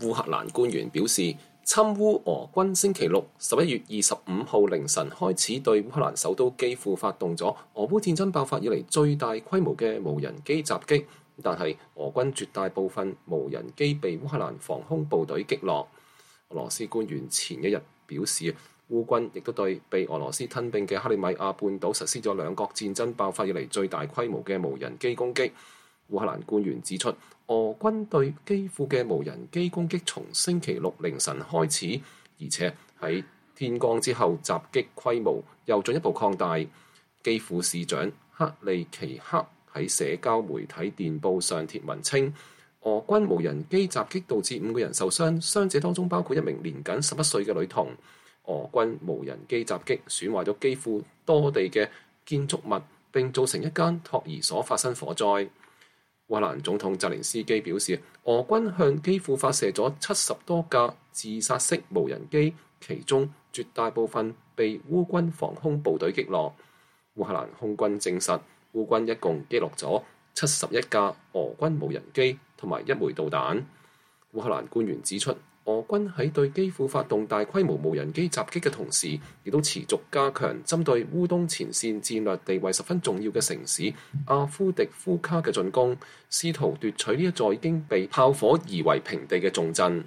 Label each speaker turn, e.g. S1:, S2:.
S1: 烏克蘭官員表示，侵烏俄軍星期六11月25號凌晨開始對烏克蘭首都基輔發動咗俄烏戰爭爆發以嚟最大規模嘅無人機襲擊，但係俄軍絕大部分無人機被烏克蘭防空部隊擊落。俄羅斯官員前一日表示，烏軍亦都對被俄羅斯吞併嘅克里米亞半島實施咗兩國戰爭爆發以嚟最大規模嘅無人機攻擊。烏克蘭官員指出，俄軍對基輔嘅無人機攻擊從星期六凌晨開始，而且喺天光之後襲擊規模又進一步擴大。基輔市長克利奇克喺社交媒體電報上貼文稱，俄軍無人機襲擊導致5個人受傷，傷者當中包括一名年僅11歲嘅女童。俄軍無人機襲擊損壞咗基輔多地嘅建築物，並造成一間托兒所發生火災。烏克蘭總統澤連斯基表示，俄軍向基輔發射咗70多架自殺式無人機，其中絕大部分被烏軍防空部隊擊落。烏克蘭空軍證實，烏軍一共擊落咗71架俄軍無人機同埋1枚導彈。烏克蘭官員指出，俄軍喺對基輔發動大規模無人機襲擊嘅同時，亦都持續加強針對烏東前線戰略地位十分重要嘅城市阿夫迪夫卡嘅進攻，試圖奪取呢一座已經被炮火夷為平地嘅重鎮。